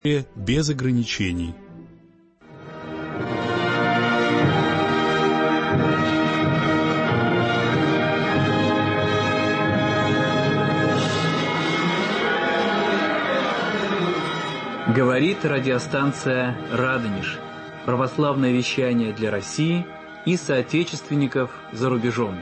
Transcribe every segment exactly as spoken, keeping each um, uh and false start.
без ограничений. Говорит радиостанция «Радонеж». Православное вещание для России и соотечественников за рубежом.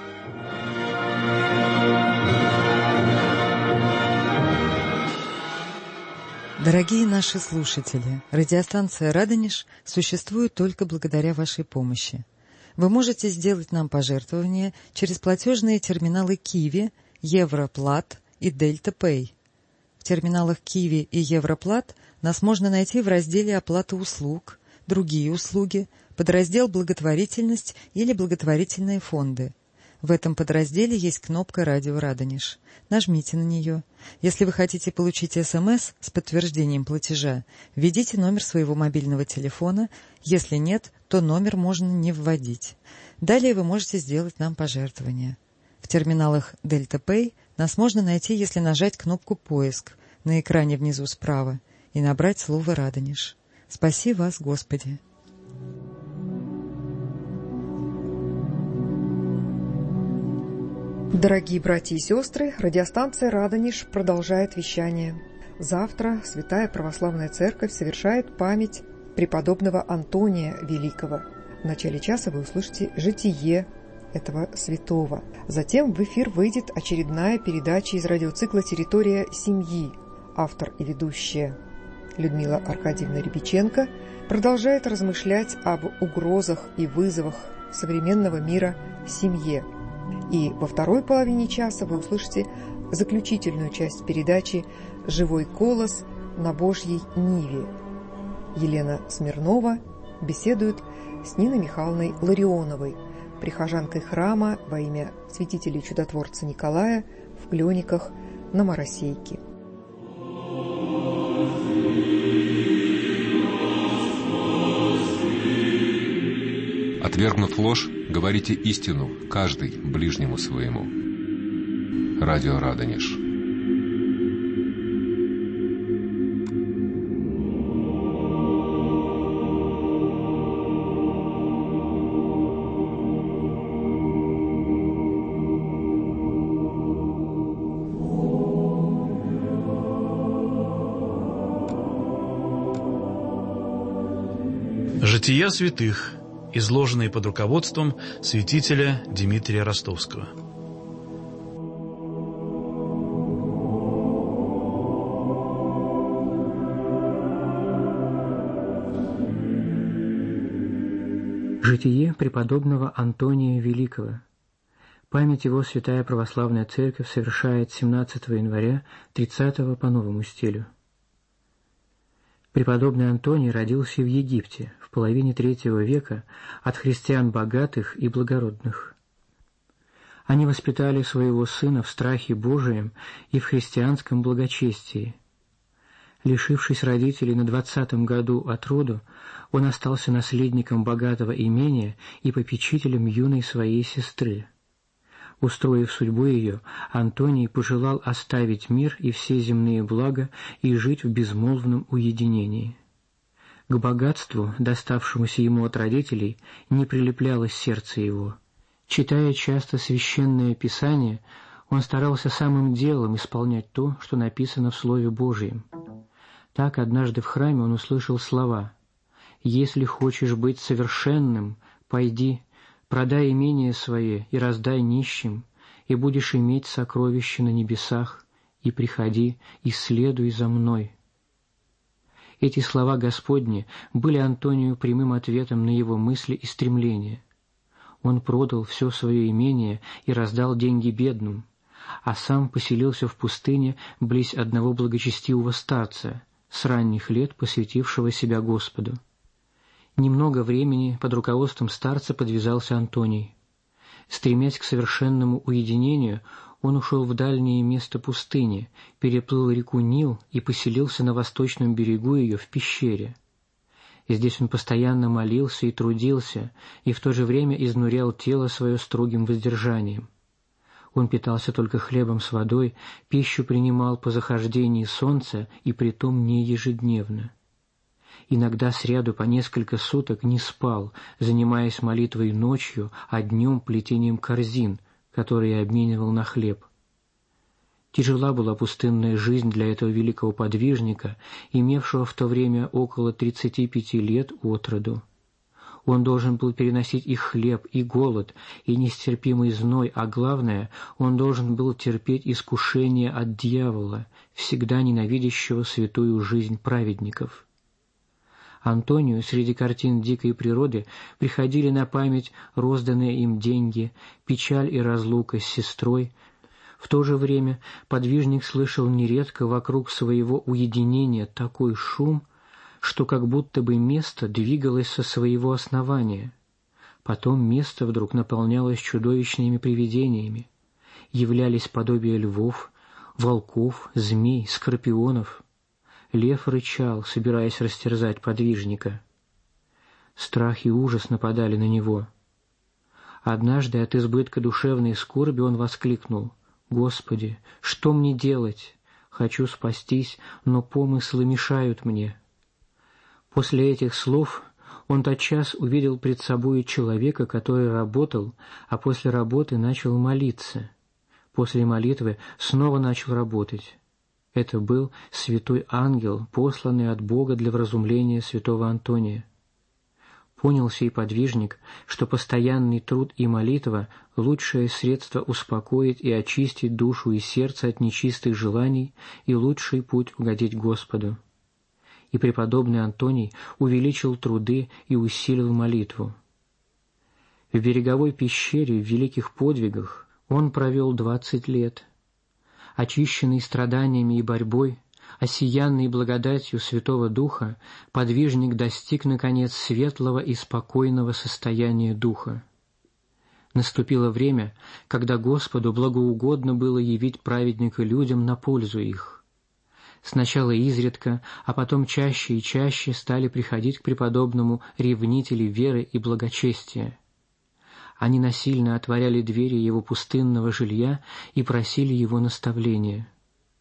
Дорогие наши слушатели, радиостанция «Радонеж» существует только благодаря вашей помощи. Вы можете сделать нам пожертвования через платежные терминалы Киви, Европлат и Дельта Пэй. В терминалах Киви и Европлат нас можно найти в разделе «Оплата услуг», «Другие услуги», подраздел «Благотворительность» или «Благотворительные фонды». В этом подразделе есть кнопка «Радио Радонеж». Нажмите на нее. Если вы хотите получить СМС с подтверждением платежа, введите номер своего мобильного телефона. Если нет, то номер можно не вводить. Далее вы можете сделать нам пожертвование. В терминалах Дельта Пэй нас можно найти, если нажать кнопку «Поиск» на экране внизу справа и набрать слово «Радонеж». Спаси вас, Господи! Дорогие братья и сестры, радиостанция «Радонеж» продолжает вещание. Завтра Святая Православная Церковь совершает память преподобного Антония Великого. В начале часа вы услышите житие этого святого. Затем в эфир выйдет очередная передача из радиоцикла «Территория семьи». Автор и ведущая Людмила Аркадьевна Рябиченко продолжает размышлять об угрозах и вызовах современного мира семье. И во второй половине часа вы услышите заключительную часть передачи «Живой колос на Божьей Ниве». Елена Смирнова беседует с Ниной Михайловной Ларионовой, прихожанкой храма во имя святителя и чудотворца Николая в Клёниках на Моросейке. Отвергнув ложь, говорите истину, каждый ближнему своему. Радио Радонеж. Жития святых, изложенные под руководством святителя Дмитрия Ростовского. Житие преподобного Антония Великого. Память его Святая Православная Церковь совершает семнадцатого января тридцатого по новому стилю. Преподобный Антоний родился в Египте в половине третьего века от христиан богатых и благородных. Они воспитали своего сына в страхе Божием и в христианском благочестии. Лишившись родителей на двадцатом году от роду, он остался наследником богатого имения и попечителем юной своей сестры. Устроив судьбу ее, Антоний пожелал оставить мир и все земные блага и жить в безмолвном уединении. К богатству, доставшемуся ему от родителей, не прилеплялось сердце его. Читая часто священное Писание, он старался самым делом исполнять то, что написано в Слове Божьем. Так однажды в храме он услышал слова: «Если хочешь быть совершенным, пойди, продай имение свое и раздай нищим, и будешь иметь сокровища на небесах, и приходи, и следуй за мной». Эти слова Господни были Антонию прямым ответом на его мысли и стремления. Он продал все свое имение и раздал деньги бедным, а сам поселился в пустыне близ одного благочестивого старца, с ранних лет посвятившего себя Господу. Немного времени под руководством старца подвязался Антоний. Стремясь к совершенному уединению, он ушел в дальнее место пустыни, переплыл реку Нил и поселился на восточном берегу ее в пещере. Здесь он постоянно молился и трудился, и в то же время изнурял тело свое строгим воздержанием. Он питался только хлебом с водой, пищу принимал по захождении солнца и притом не ежедневно. Иногда сряду по несколько суток не спал, занимаясь молитвой ночью, а днем плетением корзин, которые обменивал на хлеб. Тяжела была пустынная жизнь для этого великого подвижника, имевшего в то время около тридцати пяти лет от роду. Он должен был переносить и хлеб, и голод, и нестерпимый зной, а главное, он должен был терпеть искушение от дьявола, всегда ненавидящего святую жизнь праведников. Антонию среди картин дикой природы приходили на память розданные им деньги, печаль и разлука с сестрой. В то же время подвижник слышал нередко вокруг своего уединения такой шум, что как будто бы место двигалось со своего основания. Потом место вдруг наполнялось чудовищными привидениями. Являлись подобия львов, волков, змей, скорпионов. Лев рычал, собираясь растерзать подвижника. Страх и ужас нападали на него. Однажды от избытка душевной скорби он воскликнул: «Господи, что мне делать? Хочу спастись, но помыслы мешают мне». После этих слов он тотчас увидел пред собой человека, который работал, а после работы начал молиться. После молитвы снова начал работать. Это был святой ангел, посланный от Бога для вразумления святого Антония. Понял сей подвижник, что постоянный труд и молитва – лучшее средство успокоить и очистить душу и сердце от нечистых желаний и лучший путь угодить Господу. И преподобный Антоний увеличил труды и усилил молитву. В береговой пещере в великих подвигах он провел двадцать лет. Очищенный страданиями и борьбой, осиянный благодатью Святого Духа, подвижник достиг, наконец, светлого и спокойного состояния духа. Наступило время, когда Господу благоугодно было явить праведника людям на пользу их. Сначала изредка, а потом чаще и чаще стали приходить к преподобному ревнители веры и благочестия. Они насильно отворяли двери его пустынного жилья и просили его наставления.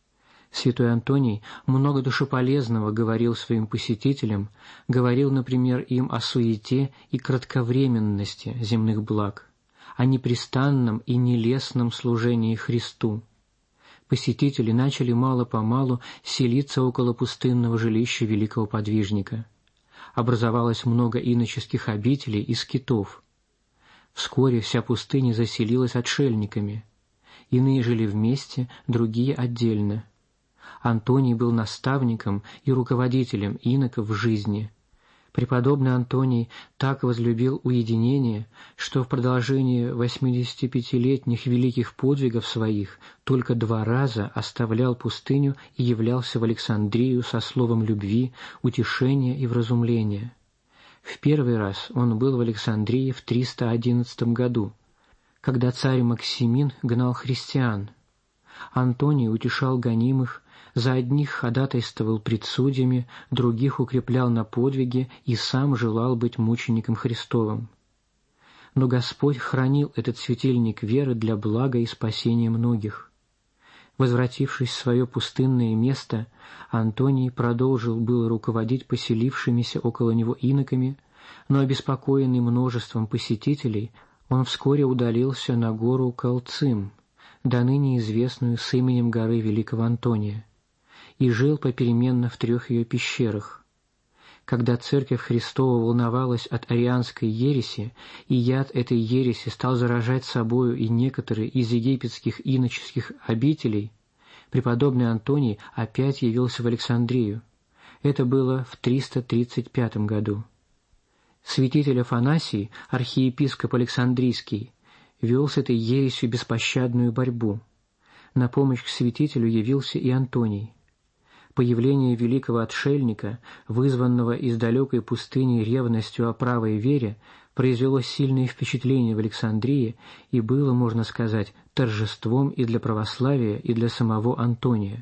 Святой Антоний много душеполезного говорил своим посетителям, говорил, например, им о суете и кратковременности земных благ, о непрестанном и нелестном служении Христу. Посетители начали мало-помалу селиться около пустынного жилища великого подвижника. Образовалось много иноческих обителей и скитов. Вскоре вся пустыня заселилась отшельниками. Иные жили вместе, другие отдельно. Антоний был наставником и руководителем иноков в жизни. Преподобный Антоний так возлюбил уединение, что в продолжении восьмидесятипятилетних великих подвигов своих только два раза оставлял пустыню и являлся в Александрию со словом любви, утешения и вразумления. В первый раз он был в Александрии в триста одиннадцатом году, когда царь Максимин гнал христиан. Антоний утешал гонимых, за одних ходатайствовал пред судьями, других укреплял на подвиге и сам желал быть мучеником Христовым. Но Господь хранил этот светильник веры для блага и спасения многих. Возвратившись в свое пустынное место, Антоний продолжил было руководить поселившимися около него иноками, но, обеспокоенный множеством посетителей, он вскоре удалился на гору Калцим, до ныне известную с именем горы Великого Антония, и жил попеременно в трех ее пещерах. Когда Церковь Христова волновалась от арианской ереси, и яд этой ереси стал заражать собою и некоторые из египетских иноческих обителей, преподобный Антоний опять явился в Александрию. Это было в триста тридцать пятом году. Святитель Афанасий, архиепископ Александрийский, вел с этой ересью беспощадную борьбу. На помощь к святителю явился и Антоний. Появление великого отшельника, вызванного из далекой пустыни ревностью о правой вере, произвело сильное впечатление в Александрии и было, можно сказать, торжеством и для православия, и для самого Антония.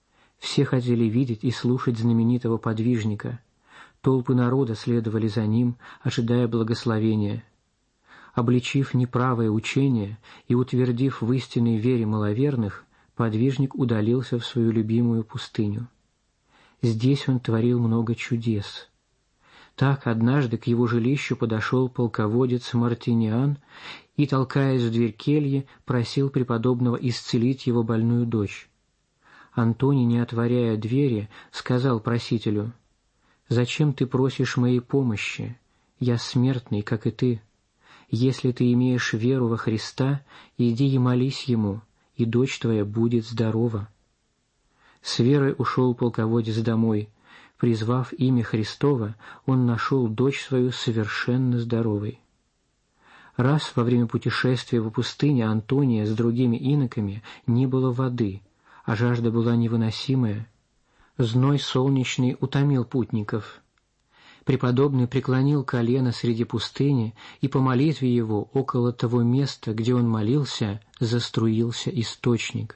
Все хотели видеть и слушать знаменитого подвижника. Толпы народа следовали за ним, ожидая благословения. Обличив неправое учение и утвердив в истинной вере маловерных, подвижник удалился в свою любимую пустыню. Здесь он творил много чудес. Так однажды к его жилищу подошел полководец Мартиниан и, толкаясь в дверь кельи, просил преподобного исцелить его больную дочь. Антоний, не отворяя двери, сказал просителю: «Зачем ты просишь моей помощи? Я смертный, как и ты. Если ты имеешь веру во Христа, иди и молись Ему, и дочь твоя будет здорова». С верой ушел полководец домой. Призвав имя Христово, он нашел дочь свою совершенно здоровой. Раз во время путешествия по пустыне Антония с другими иноками не было воды, а жажда была невыносимая. Зной солнечный утомил путников. Преподобный преклонил колено среди пустыни, и по молитве его около того места, где он молился, заструился источник.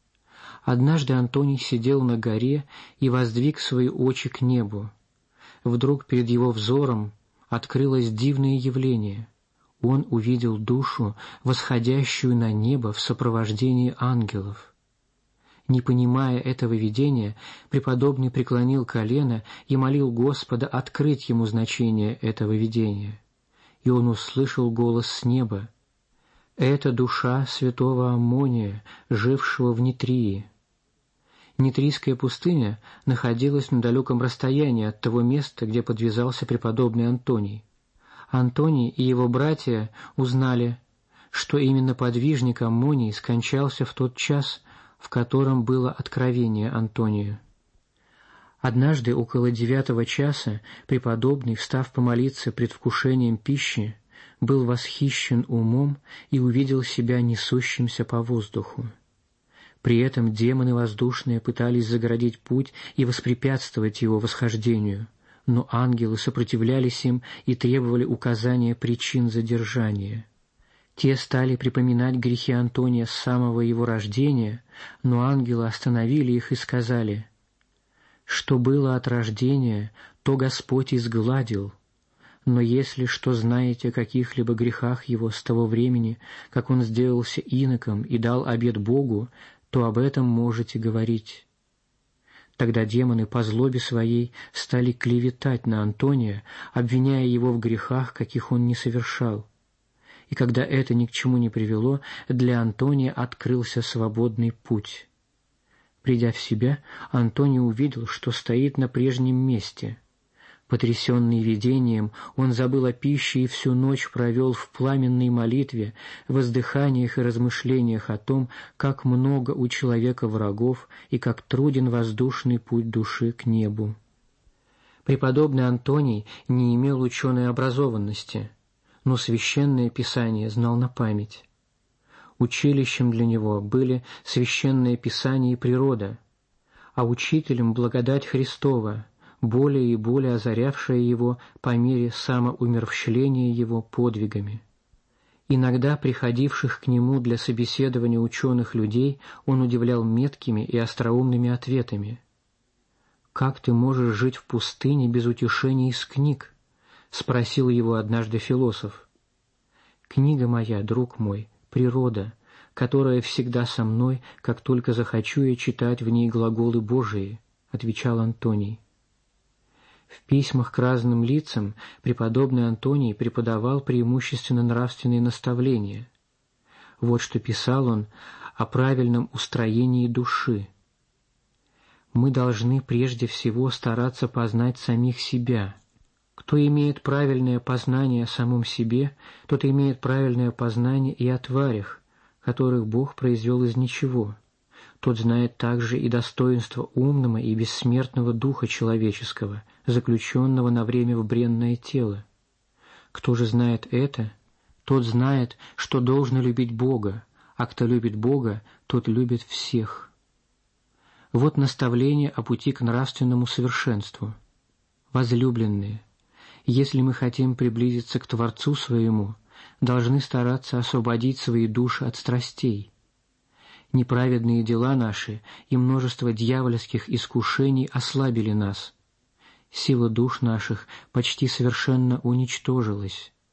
Однажды Антоний сидел на горе и воздвиг свои очи к небу. Вдруг перед его взором открылось дивное явление. Он увидел душу, восходящую на небо в сопровождении ангелов. Не понимая этого видения, преподобный преклонил колено и молил Господа открыть ему значение этого видения. И он услышал голос с неба: «Это душа святого Аммония, жившего в Нитрии». Нитрийская пустыня находилась на далеком расстоянии от того места, где подвязался преподобный Антоний. Антоний и его братья узнали, что именно подвижник Аммоний скончался в тот час, в котором было откровение Антонию. Однажды около девятого часа преподобный, встав помолиться предвкушением пищи, был восхищен умом и увидел себя несущимся по воздуху. При этом демоны воздушные пытались загородить путь и воспрепятствовать его восхождению, но ангелы сопротивлялись им и требовали указания причин задержания. Те стали припоминать грехи Антония с самого его рождения, но ангелы остановили их и сказали: «Что было от рождения, то Господь изгладил, но если что знаете о каких-либо грехах его с того времени, как он сделался иноком и дал обет Богу, то об этом можете говорить». Тогда демоны по злобе своей стали клеветать на Антония, обвиняя его в грехах, каких он не совершал. И когда это ни к чему не привело, для Антония открылся свободный путь. Придя в себя, Антоний увидел, что стоит на прежнем месте. Потрясенный видением, он забыл о пище и всю ночь провел в пламенной молитве, воздыханиях и размышлениях о том, как много у человека врагов и как труден воздушный путь души к небу. Преподобный Антоний не имел ученой образованности, но священное писание знал на память. Училищем для него были священное писание и природа, а учителем благодать Христова, более и более озарявшая его по мере самоумерщвления его подвигами. Иногда приходивших к нему для собеседования ученых людей он удивлял меткими и остроумными ответами. «Как ты можешь жить в пустыне без утешения из книг?» — спросил его однажды философ. «Книга моя, друг мой, природа, которая всегда со мной, как только захочу я читать в ней глаголы Божии», — отвечал Антоний. В письмах к разным лицам преподобный Антоний преподавал преимущественно нравственные наставления. Вот что писал он о правильном устроении души. «Мы должны прежде всего стараться познать самих себя. Кто имеет правильное познание о самом себе, тот имеет правильное познание и о тварях, которых Бог произвел из ничего. Тот знает также и достоинство умного и бессмертного духа человеческого, заключенного на время в бренное тело. Кто же знает это, тот знает, что должно любить Бога, а кто любит Бога, тот любит всех». Вот наставление о пути к нравственному совершенству. Возлюбленные, если мы хотим приблизиться к Творцу своему, должны стараться освободить свои души от страстей. Неправедные дела наши и множество дьявольских искушений ослабили нас. Сила душ наших почти совершенно уничтожилась.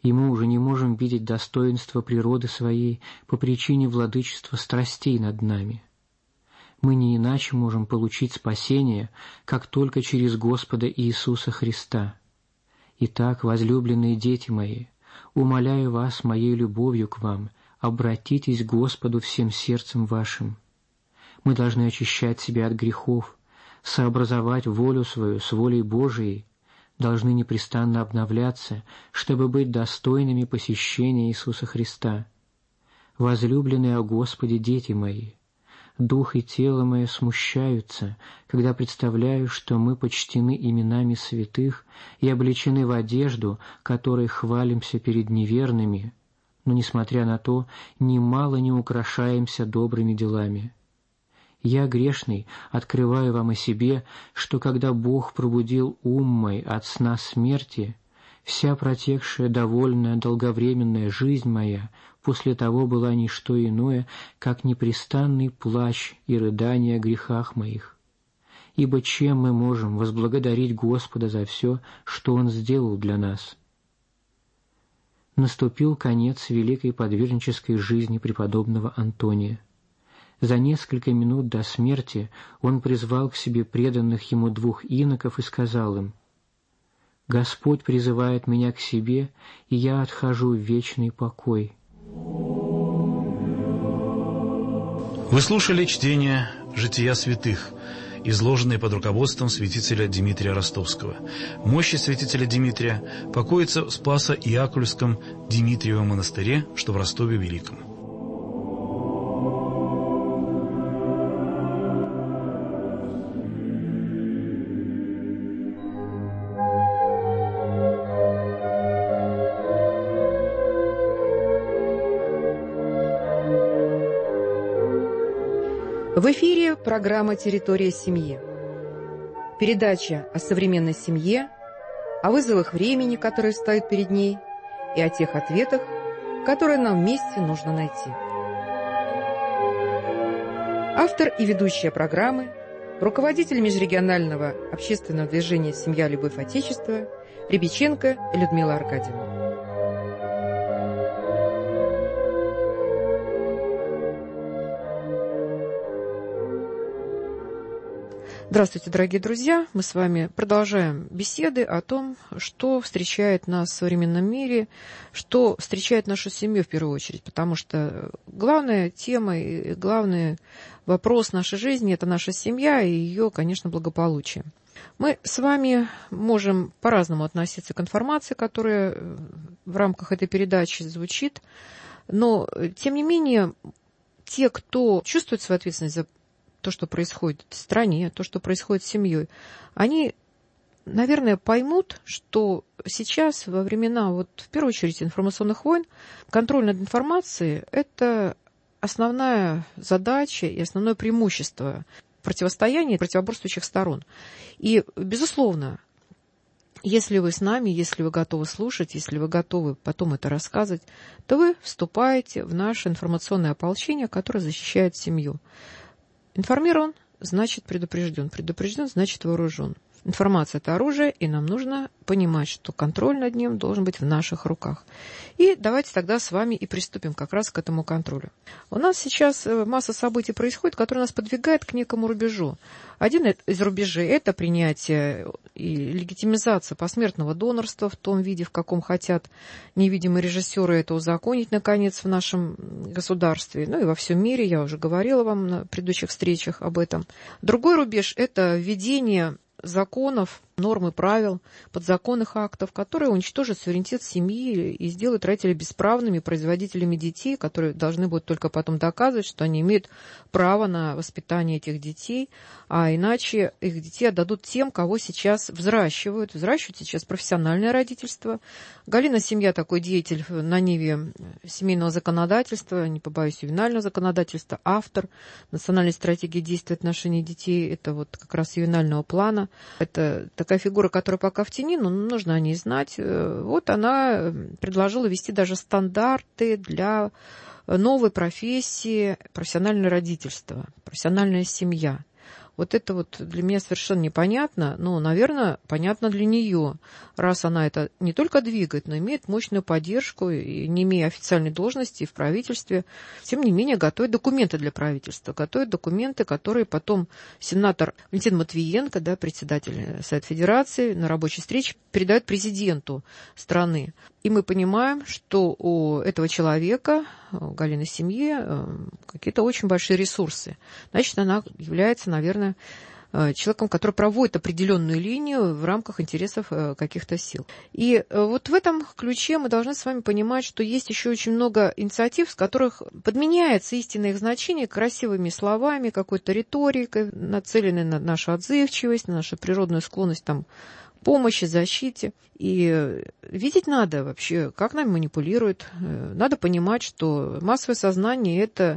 и мы уже не можем видеть достоинства природы своей по причине владычества страстей над нами. Мы не иначе можем получить спасение, как только через Господа Иисуса Христа. Итак, возлюбленные дети мои, умоляю вас моей любовью к вам, обратитесь к Господу всем сердцем вашим. Мы должны очищать себя от грехов, сообразовать волю свою с волей Божией, должны непрестанно обновляться, чтобы быть достойными посещения Иисуса Христа. Возлюбленные о Господе дети мои, дух и тело мое смущаются, когда представляю, что мы почтены именами святых и облечены в одежду, которой хвалимся перед неверными, но, несмотря на то, немало не украшаемся добрыми делами. Я, грешный, открываю вам о себе, что когда Бог пробудил ум мой от сна смерти, вся протекшая довольная долговременная жизнь моя после того была не что иное, как непрестанный плач и рыдание о грехах моих. Ибо чем мы можем возблагодарить Господа за все, что Он сделал для нас? Наступил конец великой подвижнической жизни преподобного Антония. За несколько минут до смерти он призвал к себе преданных ему двух иноков и сказал им: «Господь призывает меня к себе, и я отхожу в вечный покой». Вы слушали чтение «Жития святых», изложенные под руководством святителя Димитрия Ростовского. Мощи святителя Димитрия покоятся в Спасо-Иакульском Димитриевом монастыре, что в Ростове Великом. В эфире программа «Территория семьи». Передача о современной семье, о вызовах времени, которые встают перед ней, и о тех ответах, которые нам вместе нужно найти. Автор и ведущая программы, руководитель межрегионального общественного движения «Семья. Любовь. Отечество» Рябиченко Людмила Аркадьевна. Здравствуйте, дорогие друзья! Мы с вами продолжаем беседы о том, что встречает нас в современном мире, что встречает нашу семью в первую очередь, потому что главная тема и главный вопрос нашей жизни – это наша семья и ее, конечно, благополучие. Мы с вами можем по-разному относиться к информации, которая в рамках этой передачи звучит, но, тем не менее, те, кто чувствует свою ответственность за то, что происходит в стране, то, что происходит с семьей, они, наверное, поймут, что сейчас, во времена, вот, в первую очередь, информационных войн, контроль над информацией – это основная задача и основное преимущество противостояния противоборствующих сторон. И, безусловно, если вы с нами, если вы готовы слушать, если вы готовы потом это рассказывать, то вы вступаете в наше информационное ополчение, которое защищает семью. Информирован – значит предупрежден. Предупрежден – значит вооружен. Информация – это оружие, и нам нужно понимать, что контроль над ним должен быть в наших руках. И давайте тогда с вами и приступим как раз к этому контролю. У нас сейчас масса событий происходит, которые нас подвигают к некому рубежу. Один из рубежей – это принятие и легитимизация посмертного донорства в том виде, в каком хотят невидимые режиссеры это узаконить, наконец, в нашем государстве, ну и во всем мире, я уже говорила вам на предыдущих встречах об этом. Другой рубеж – это введение законов, норм и правил, подзаконных актов, которые уничтожат суверенитет семьи и сделают родителей бесправными производителями детей, которые должны будут только потом доказывать, что они имеют право на воспитание этих детей, а иначе их детей отдадут тем, кого сейчас взращивают. Взращивают сейчас профессиональное родительство. Галина Семья такой деятель на ниве семейного законодательства, не побоюсь, ювенального законодательства, автор национальной стратегии действия в отношении детей, это вот как раз ювенального плана. Это такая фигура, которая пока в тени, но нужно о ней знать. Вот она предложила ввести даже стандарты для новой профессии профессиональное родительство, профессиональная семья. Вот это вот для меня совершенно непонятно, но, наверное, понятно для нее, раз она это не только двигает, но имеет мощную поддержку и, не имея официальной должности в правительстве, тем не менее готовит документы для правительства, готовит документы, которые потом сенатор Валентин Матвиенко, да, председатель Совета Федерации, на рабочей встрече передает президенту страны. И мы понимаем, что у этого человека, у Галины семьи, какие-то очень большие ресурсы. Значит, она является, наверное, человеком, который проводит определенную линию в рамках интересов каких-то сил. И вот в этом ключе мы должны с вами понимать, что есть еще очень много инициатив, с которых подменяется истинное их значение красивыми словами, какой-то риторикой, нацеленной на нашу отзывчивость, на нашу природную склонность там, помощи, защите. И видеть надо вообще, как нами манипулируют. Надо понимать, что массовое сознание – это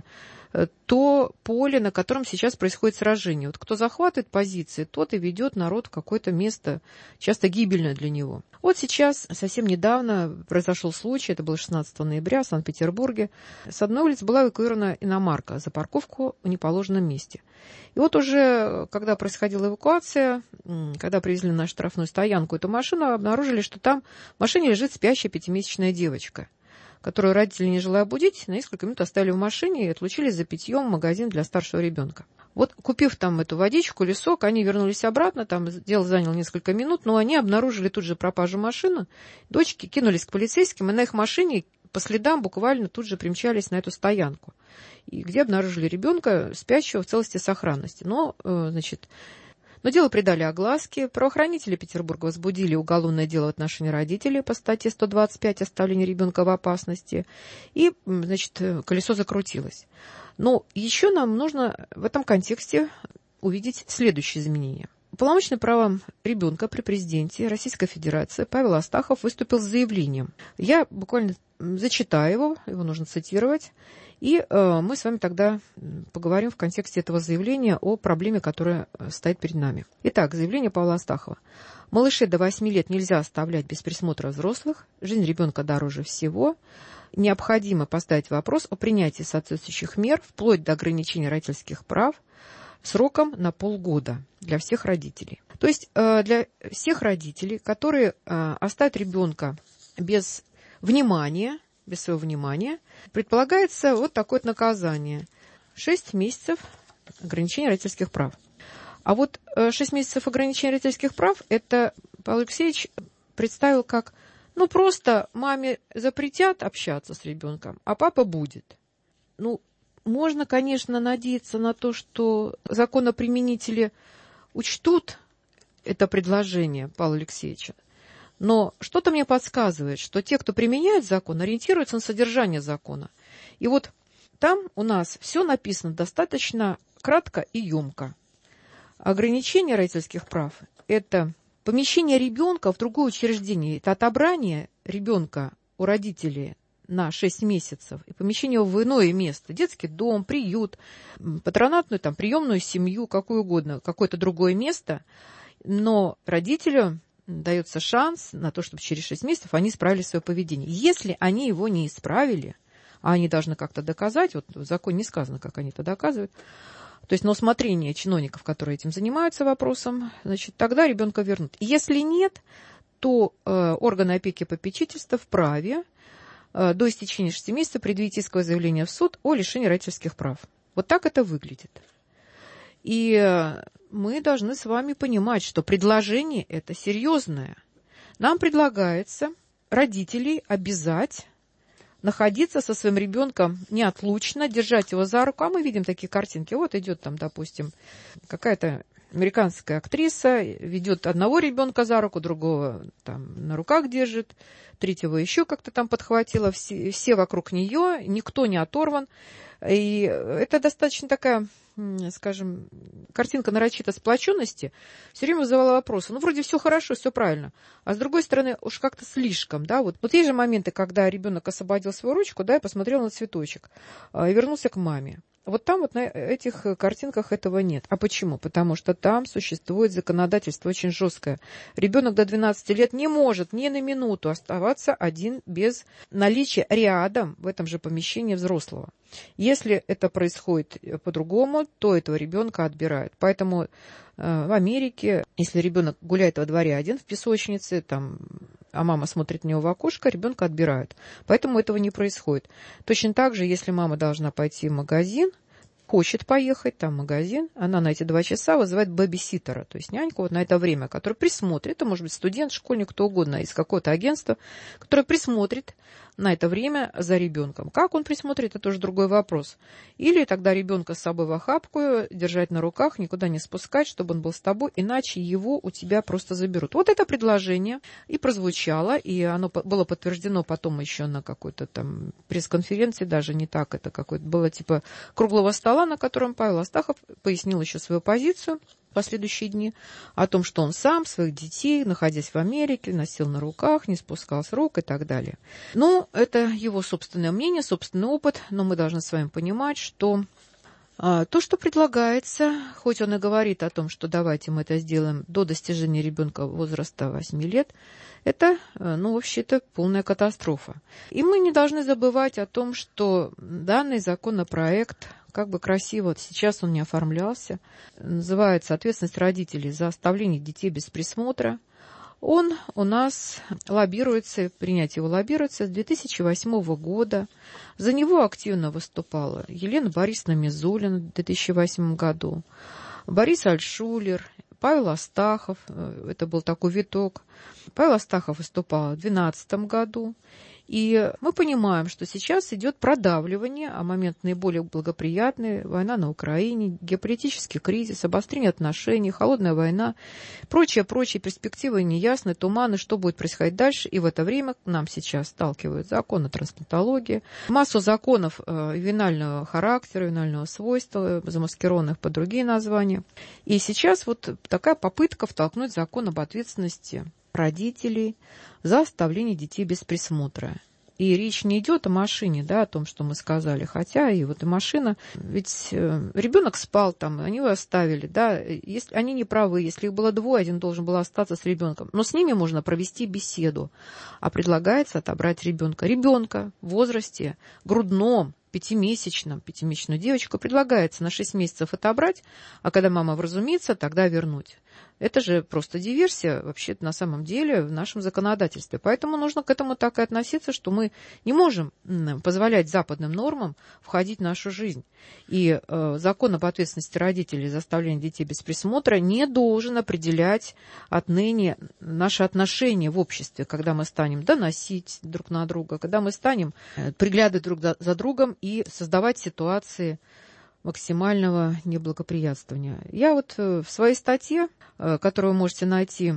то поле, на котором сейчас происходит сражение. Вот кто захватывает позиции, тот и ведет народ в какое-то место, часто гибельное для него. Вот сейчас, совсем недавно, произошел случай, это было шестнадцатого ноября в Санкт-Петербурге. С одной улицы была эвакуирована иномарка за парковку в неположенном месте. И вот уже, когда происходила эвакуация, когда привезли на штрафную стоянку эту машину, обнаружили, что там в машине лежит спящая пятимесячная девочка, которую родители, не желая будить, на несколько минут оставили в машине и отлучились за питьем в магазин для старшего ребенка. Вот, купив там эту водичку, лесок, они вернулись обратно, там дело заняло несколько минут, но они обнаружили тут же пропажу машины. Дочки кинулись к полицейским, и на их машине по следам буквально тут же примчались на эту стоянку, и где обнаружили ребенка, спящего в целости и сохранности. Но, значит... Но дело придали огласке. Правоохранители Петербурга возбудили уголовное дело в отношении родителей по статье сто двадцать пять «Оставление ребенка в опасности». И, значит, колесо закрутилось. Но еще нам нужно в этом контексте увидеть следующие изменения. Уполномоченный правам ребенка при президенте Российской Федерации Павел Астахов выступил с заявлением. Я буквально зачитаю его, его нужно цитировать. И э, мы с вами тогда поговорим в контексте этого заявления о проблеме, которая стоит перед нами. Итак, заявление Павла Астахова. Малышей до восьми лет нельзя оставлять без присмотра взрослых. Жизнь ребенка дороже всего. Необходимо поставить вопрос о принятии соответствующих мер вплоть до ограничения родительских прав сроком на полгода для всех родителей. То есть э, для всех родителей, которые э, оставят ребенка без внимания, без своего внимания, предполагается вот такое наказание. Шесть месяцев ограничения родительских прав. А вот шесть месяцев ограничения родительских прав, это Павел Алексеевич представил как, ну, просто маме запретят общаться с ребенком, а папа будет. Ну, можно, конечно, надеяться на то, что законоприменители учтут это предложение Павла Алексеевича. Но что-то мне подсказывает, что те, кто применяет закон, ориентируются на содержание закона. И вот там у нас все написано достаточно кратко и емко. Ограничение родительских прав – это помещение ребенка в другое учреждение, это отобрание ребенка у родителей на шесть месяцев и помещение его в иное место, детский дом, приют, патронатную, там, приемную семью, какое угодно, какое-то другое место, но родителю дается шанс на то, чтобы через шесть месяцев они исправили свое поведение. Если они его не исправили, а они должны как-то доказать, вот в законе не сказано, как они это доказывают, то есть на усмотрение чиновников, которые этим занимаются вопросом, значит, тогда ребенка вернут. Если нет, то э, органы опеки и попечительства вправе э, до истечения шести месяцев предъявить исковое заявление в суд о лишении родительских прав. Вот так это выглядит. И мы должны с вами понимать, что предложение это серьезное. Нам предлагается родителей обязать находиться со своим ребенком неотлучно, держать его за руку. А мы видим такие картинки. Вот идет там, допустим, какая-то американская актриса, ведет одного ребенка за руку, другого там на руках держит, третьего еще как-то там подхватила. Все, все вокруг нее, никто не оторван. И это достаточно такая, скажем, картинка нарочито сплоченности, все время вызывала вопросы. Ну, вроде все хорошо, все правильно. А с другой стороны, уж как-то слишком, да, вот. Вот есть же моменты, когда ребенок освободил свою ручку, да, и посмотрел на цветочек, и вернулся к маме. Вот там вот на этих картинках этого нет. А почему? Потому что там существует законодательство очень жесткое. Ребенок до двенадцати лет не может ни на минуту оставаться один без наличия рядом в этом же помещении взрослого. Если это происходит по-другому, то этого ребенка отбирают. Поэтому в Америке, если ребенок гуляет во дворе один в песочнице, там, а мама смотрит на него в окошко, ребенка отбирают. Поэтому этого не происходит. Точно так же, если мама должна пойти в магазин, хочет поехать, там магазин, она на эти два часа вызывает бэбиситера, то есть няньку вот на это время, который присмотрит, это может быть студент, школьник, кто угодно, из какого-то агентства, который присмотрит на это время за ребенком. Как он присмотрит, это уже другой вопрос. Или тогда ребенка с собой в охапку держать на руках, никуда не спускать, чтобы он был с тобой, иначе его у тебя просто заберут. Вот это предложение и прозвучало, и оно было подтверждено потом еще на какой-то там пресс-конференции, даже не так, это какое-то было типа круглого стола, на котором Павел Астахов пояснил еще свою позицию в последующие дни о том, что он сам своих детей, находясь в Америке, носил на руках, не спускал с рук и так далее. Ну, это его собственное мнение, собственный опыт, но мы должны с вами понимать, что а, то, что предлагается, хоть он и говорит о том, что давайте мы это сделаем до достижения ребенка возраста восьми лет, это, ну, вообще-то полная катастрофа. И мы не должны забывать о том, что данный законопроект, как бы красиво сейчас он не оформлялся, называется «Ответственность родителей за оставление детей без присмотра». Он у нас лоббируется, принятие его лоббируется с две тысячи восьмого года. За него активно выступала Елена Борисовна Мизулина в две тысячи восьмом году, Борис Альтшулер, Павел Астахов, это был такой виток. Павел Астахов выступал в две тысячи двенадцатом году. И мы понимаем, что сейчас идет продавливание, а момент наиболее благоприятный, война на Украине, геополитический кризис, обострение отношений, холодная война, прочие-прочие перспективы неясны, туманы, что будет происходить дальше. И в это время к нам сейчас сталкивают закон о трансплантологии, массу законов венального характера, венального свойства, замаскированных под другие названия. И сейчас вот такая попытка втолкнуть закон об ответственности родителей за оставление детей без присмотра. И речь не идет о машине, да, о том, что мы сказали, хотя и вот и машина, ведь э, ребенок спал там, они его оставили, да, если они не правы, если их было двое, один должен был остаться с ребенком, но с ними можно провести беседу, а предлагается отобрать ребенка. Ребенка в возрасте грудном, пятимесячном, пятимесячную девочку предлагается на шесть месяцев отобрать, а когда мама вразумится, тогда вернуть. Это же просто диверсия вообще на самом деле в нашем законодательстве. Поэтому нужно к этому так и относиться, что мы не можем позволять западным нормам входить в нашу жизнь. И э, закон об ответственности родителей за оставление детей без присмотра не должен определять отныне наши отношения в обществе, когда мы станем доносить друг на друга, когда мы станем приглядывать друг за другом и создавать ситуации максимального неблагоприятствования. Я вот в своей статье, которую вы можете найти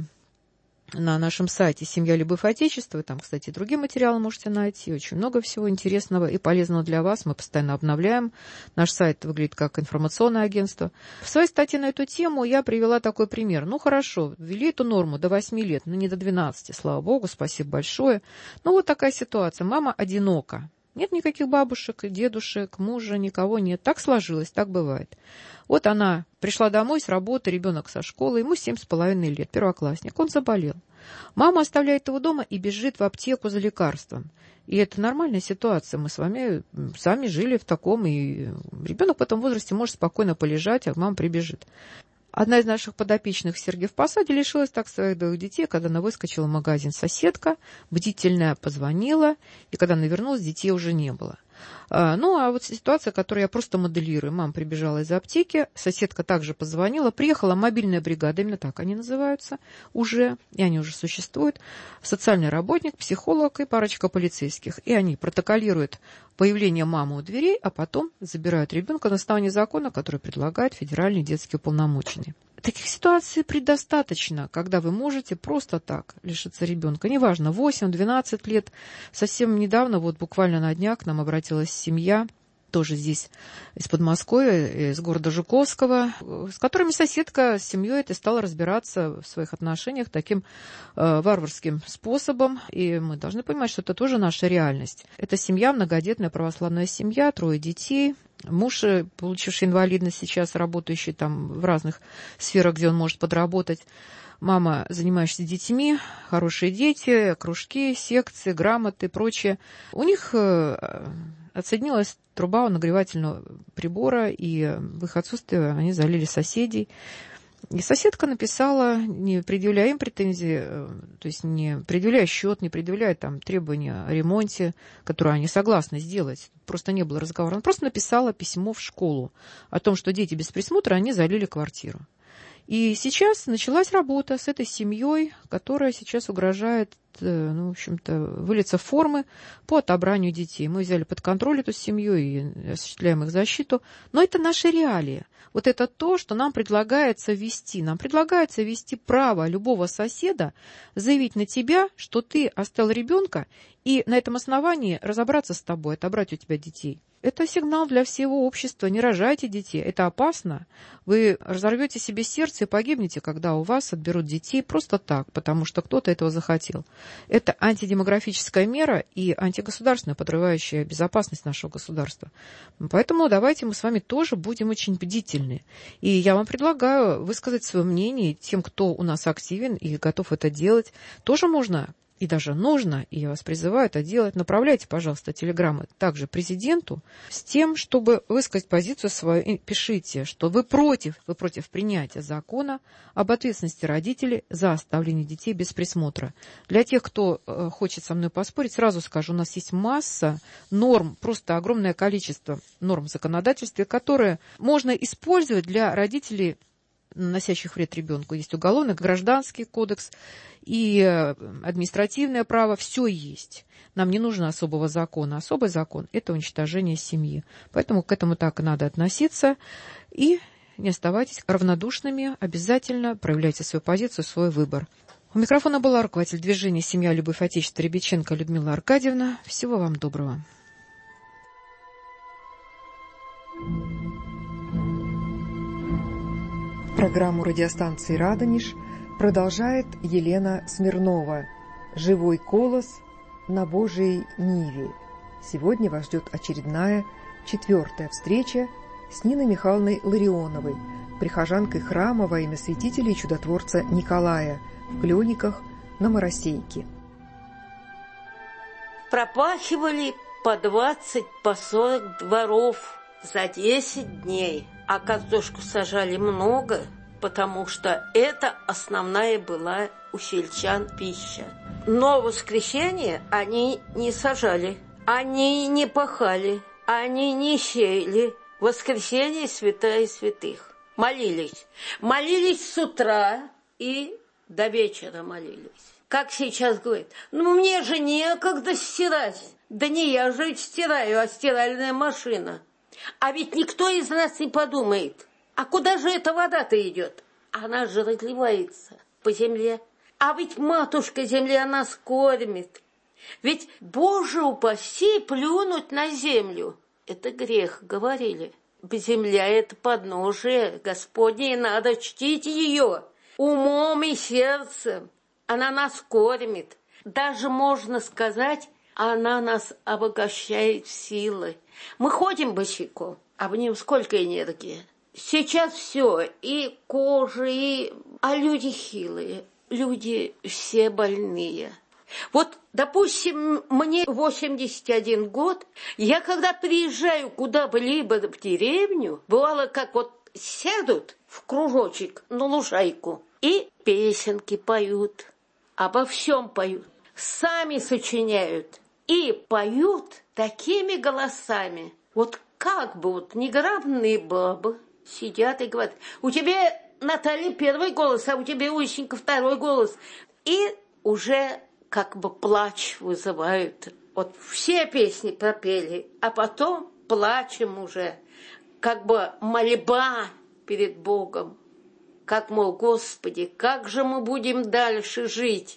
на нашем сайте «Семья, любовь, отечество», там, кстати, другие материалы можете найти, очень много всего интересного и полезного для вас, мы постоянно обновляем. Наш сайт выглядит как информационное агентство. В своей статье на эту тему я привела такой пример. Ну, хорошо, ввели эту норму до восьми лет, но не до двенадцати, слава богу, спасибо большое. Ну, вот такая ситуация. Мама одинока. Нет никаких бабушек, дедушек, мужа, никого нет. Так сложилось, так бывает. Вот она пришла домой с работы, ребенок со школы, ему семь с половиной лет, первоклассник, он заболел. Мама оставляет его дома и бежит в аптеку за лекарством. И это нормальная ситуация. Мы с вами сами жили в таком, и ребенок в этом возрасте может спокойно полежать, а мама прибежит. Одна из наших подопечных в Сергиев Посаде лишилась так своих двоих детей, когда она выскочила в магазин. Соседка бдительная позвонила, и когда она вернулась, детей уже не было. А, ну, а вот ситуация, которую я просто моделирую. Мама прибежала из аптеки, соседка также позвонила, приехала мобильная бригада, именно так они называются уже, и они уже существуют, социальный работник, психолог и парочка полицейских. И они протоколируют появление мамы у дверей, а потом забирают ребенка на основании закона, который предлагает федеральный детский уполномоченный. Таких ситуаций предостаточно, когда вы можете просто так лишиться ребенка. Неважно, восемь-двенадцать лет. Совсем недавно, вот буквально на днях, к нам обратилась семья тоже здесь из Подмосковья, из города Жуковского, с которыми соседка с семьей этой стала разбираться в своих отношениях таким э, варварским способом. И мы должны понимать, что это тоже наша реальность. Это семья, многодетная православная семья, трое детей. Муж, получивший инвалидность, сейчас работающий там в разных сферах, где он может подработать. Мама, занимающаяся детьми, хорошие дети, кружки, секции, грамоты и прочее. У них отсоединилась труба у нагревательного прибора, и в их отсутствие они залили соседей. И соседка написала, не предъявляя им претензии, то есть не предъявляя счет, не предъявляя там требования о ремонте, которые они согласны сделать. Просто не было разговора. Она просто написала письмо в школу о том, что дети без присмотра, они залили квартиру. И сейчас началась работа с этой семьей, которая сейчас угрожает, ну, в общем-то, вылиться в формы по отобранию детей. Мы взяли под контроль эту семью и осуществляем их защиту. Но это наши реалии. Вот это то, что нам предлагается ввести. Нам предлагается ввести право любого соседа заявить на тебя, что ты оставил ребенка, и на этом основании разобраться с тобой, отобрать у тебя детей. Это сигнал для всего общества. Не рожайте детей. Это опасно. Вы разорвете себе сердце и погибнете, когда у вас отберут детей просто так, потому что кто-то этого захотел. Это антидемографическая мера и антигосударственная, подрывающая безопасность нашего государства. Поэтому давайте мы с вами тоже будем очень бдительны. И я вам предлагаю высказать свое мнение тем, кто у нас активен и готов это делать. Тоже можно и даже нужно, и я вас призываю это делать. Направляйте, пожалуйста, телеграммы также президенту с тем, чтобы высказать позицию свою. И пишите, что вы против, вы против принятия закона об ответственности родителей за оставление детей без присмотра. Для тех, кто э, хочет со мной поспорить, сразу скажу, у нас есть масса норм, просто огромное количество норм в законодательстве, которые можно использовать для родителей, наносящих вред ребенку. Есть уголовный, гражданский кодекс и административное право. Все есть. Нам не нужно особого закона. Особый закон – это уничтожение семьи. Поэтому к этому так и надо относиться. И не оставайтесь равнодушными. Обязательно проявляйте свою позицию, свой выбор. У микрофона была руководитель движения «Семья, любовь, отечество» Рябиченко Людмила Аркадьевна. Всего вам доброго. Программу радиостанции «Радонеж» продолжает Елена Смирнова. «Живой колос на Божией ниве». Сегодня вас ждет очередная, четвертая встреча с Ниной Михайловной Ларионовой, прихожанкой храма во имя святителя и чудотворца Николая в Клёниках на Моросейке. Пропахивали по двадцать, по сорок дворов за десять дней. А картошку сажали много, потому что это основная была у сельчан пища. Но в воскресенье они не сажали, они не пахали, они не сеяли. В воскресенье святая святых. Молились. Молились с утра и до вечера молились. Как сейчас говорят, ну мне же некогда стирать. Да не я же стираю, а стиральная машина. А ведь никто из нас не подумает, а куда же эта вода-то идет? Она же разливается по земле. А ведь матушка земля нас кормит. Ведь, Боже упаси, плюнуть на землю. Это грех, говорили. Земля – это подножие Господне, и надо чтить ее умом и сердцем. Она нас кормит. Даже можно сказать, она нас обогащает силой. Мы ходим босиком, а в нем сколько энергии. Сейчас все, и кожа, и... А люди хилые, люди все больные. Вот, допустим, мне восемьдесят один год, я когда приезжаю куда-либо в деревню, бывало, как вот сядут в кружочек на лужайку и песенки поют, обо всем поют, сами сочиняют и поют такими голосами. Вот как бы вот неграмотные бабы сидят и говорят, у тебя, Наталья, первый голос, а у тебя, Усенька, второй голос. И уже как бы плач вызывают. Вот все песни пропели, а потом плачем уже, как бы мольба перед Богом. Как, мол, Господи, как же мы будем дальше жить?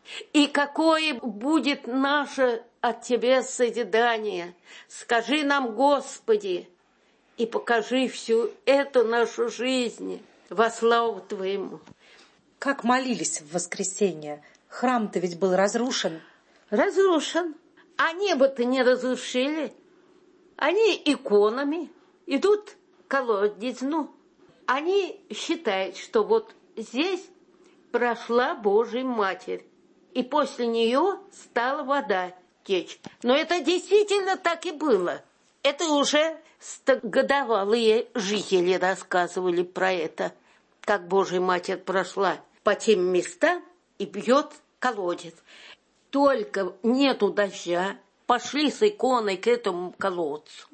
И какое будет наше от Тебя созидание? Скажи нам, Господи, и покажи всю эту нашу жизнь во славу Твоему. Как молились в воскресенье? Храм-то ведь был разрушен. Разрушен. А небо-то не разрушили. Они иконами идут к колодезну. Они считают, что вот здесь прошла Божья Матерь, и после нее стала вода течь. Но это действительно так и было. Это уже стогодовалые жители рассказывали про это, как Божья Матерь прошла по тем местам и бьет колодец. Только нету дождя, пошли с иконой к этому колодцу,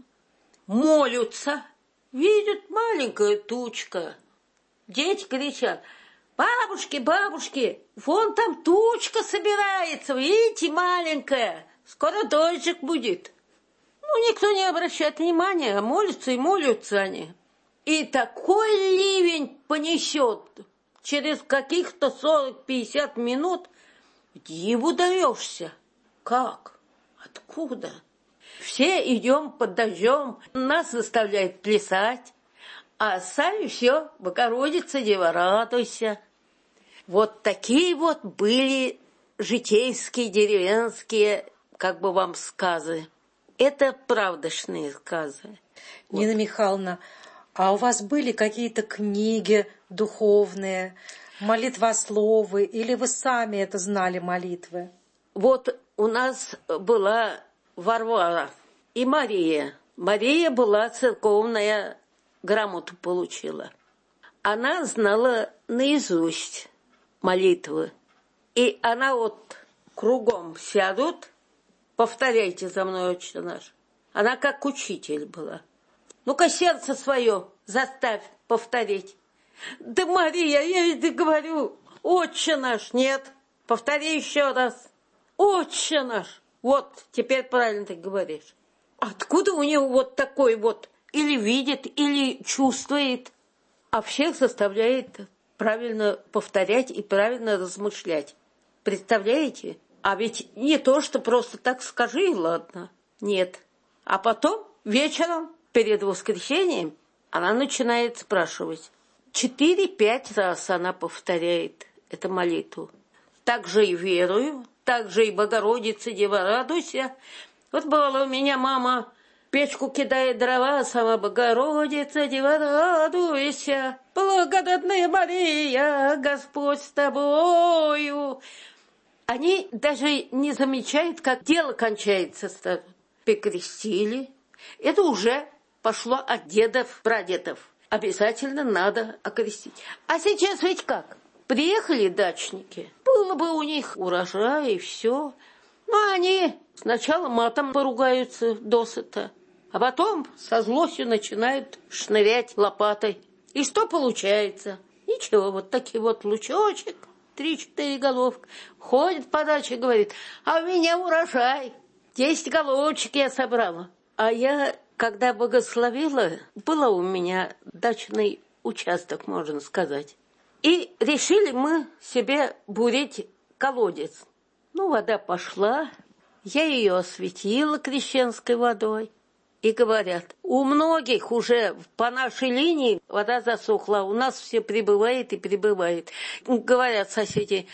молятся, видят маленькая тучка. Дети кричат: бабушки, бабушки, вон там тучка собирается, видите, маленькая, скоро дождик будет. Ну, никто не обращает внимания, а молятся и молятся они. И такой ливень понесет через каких-то сорок-пятьдесят минут, диву даешься. Как? Откуда? Все идем под дождем, нас заставляют плясать, а сами все, Богородица, Дева, радуйся. Вот такие вот были житейские, деревенские, как бы вам сказы. Это правдошные сказы. Нина вот. Михайловна, а у вас были какие-то книги духовные, молитвословы, или вы сами это знали, молитвы? Вот у нас была Варвара и Мария. Мария была церковная, грамоту получила. Она знала наизусть молитвы. И она вот кругом сядут, повторяйте за мной, Отче наш. Она как учитель была. Ну-ка, сердце свое заставь повторить. Да, Мария, я ведь говорю, Отче наш, нет. Повтори еще раз. Отче наш. Вот, теперь правильно ты говоришь. Откуда у него вот такой вот, или видит, или чувствует, а всех заставляет правильно повторять и правильно размышлять. Представляете? А ведь не то, что просто так скажи, ладно. Нет. А потом, вечером, перед воскресением, она начинает спрашивать. Четыре-пять раз она повторяет эту молитву. Так же и верую, так же и Богородица, Дева, радуйся. Вот бывало у меня мама печку кидает дрова, сама Богородица, Дева, радуйся. Благодатная Мария, Господь с тобою. Они даже не замечают, как дело кончается. Прикрестили. Это уже пошло от дедов, прадедов. Обязательно надо окрестить. А сейчас ведь как? Приехали дачники, было бы у них урожай и все. Но они сначала матом поругаются досыта, а потом со злостью начинают шнырять лопатой. И что получается? Ничего, вот такой вот лучочек, три-четыре головки, ходит по даче и говорит: а у меня урожай, десять головочек я собрала. А я, когда благословила, было у меня дачный участок, можно сказать. И решили мы себе бурить колодец. Ну, вода пошла, я ее осветила крещенской водой. И говорят, у многих уже по нашей линии вода засохла, у нас все прибывает и прибывает. Говорят соседи,